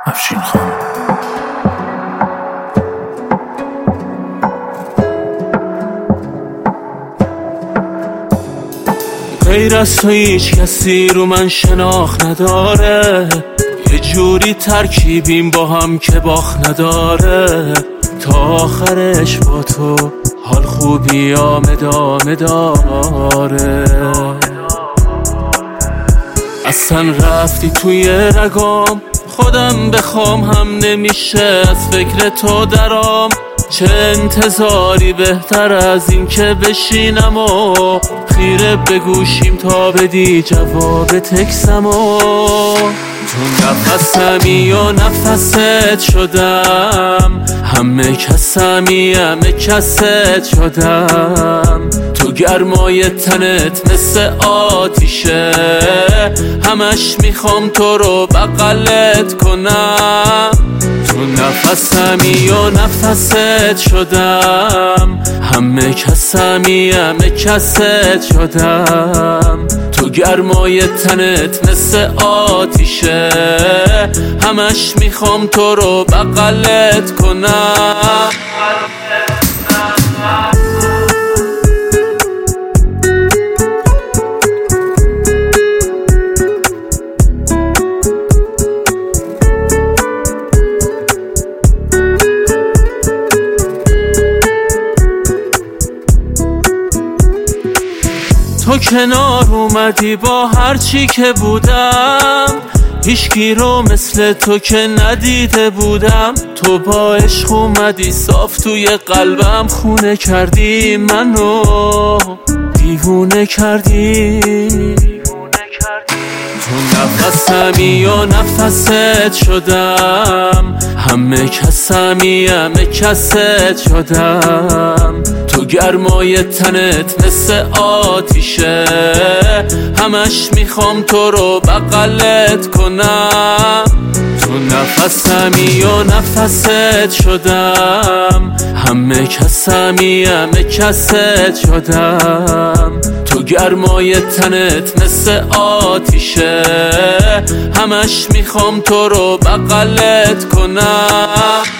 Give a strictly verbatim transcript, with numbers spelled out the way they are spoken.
افشین خان. غیر از تو هیچ کسی رو من شناخت نداره، یه جوری ترکیبیم با هم که باخت نداره. تا آخرش با تو حال خوبی ادامه داره. اصلا رفتی توی رگام، خودم بخوام هم نمیشه از فکر تو درام. چه انتظاری بهتر از این که بشینم و خیره بگوشیم تا بدی جواب تکسمو. تو نفسمی و نفست شدم، همه کسمی همه کست شدم. تو گرمای تنت مثل آتیشه، همش میخوام تو رو بغلت کنم. تو نفسمی و نفست شدم، همه کسمی همه کست شدم. تو گرمای تنت مثل آتیشه، همش میخوام تو رو بغلت کنم. تو کنار اومدی با هر چی که بودم، هیچکی رو مثل تو که ندیده بودم. تو با عشق اومدی صاف توی قلبم خونه کردی، منو دیوونه کردی. تو نفسمی و نفست شدم، همه کسمی همه کست شدم. تو گرمای تنت مثل آتیشه، همش میخوام تو رو بغلت کنم. تو نفسمی و نفست شدم، همه کسمی همه کست شدم. تو گرمای تنت مثل آتیشه، همش میخوام تو رو بغلت کنم.